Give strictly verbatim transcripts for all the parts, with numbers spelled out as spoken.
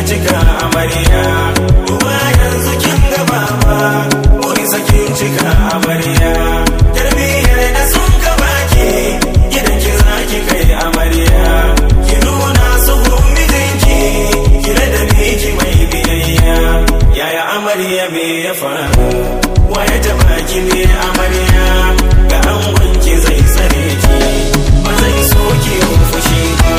cika amarya. Duba yanzu kin ga baba, burin sakin cika amarya. Tarbiyyar da sun ka baki, gidan ki za ki kai amarya. Ki nuna su mijinki, ki da miki mai biyayya. Yaya amarya me ya faru? Waye ta baki ne amarya? Ga angonki zai tsare ki, ba zai so ki fushi ba.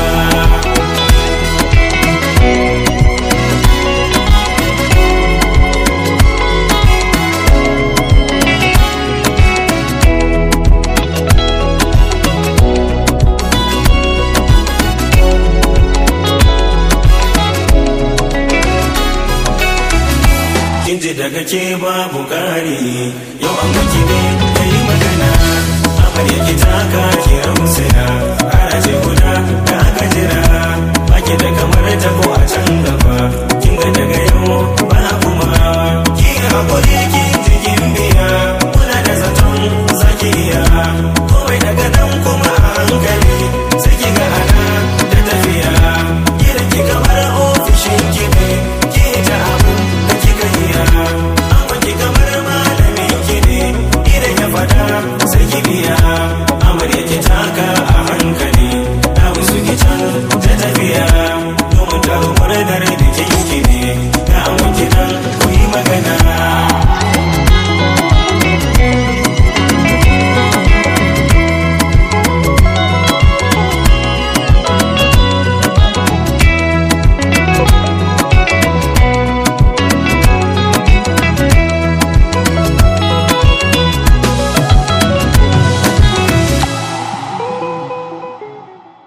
Kinji daga ke babu ƙari, yau an miki ne ka yi magana. Amarya ki taka ki rausaya, ƙara ce guda da aka jira, baki da kamar ta ko a can gaba.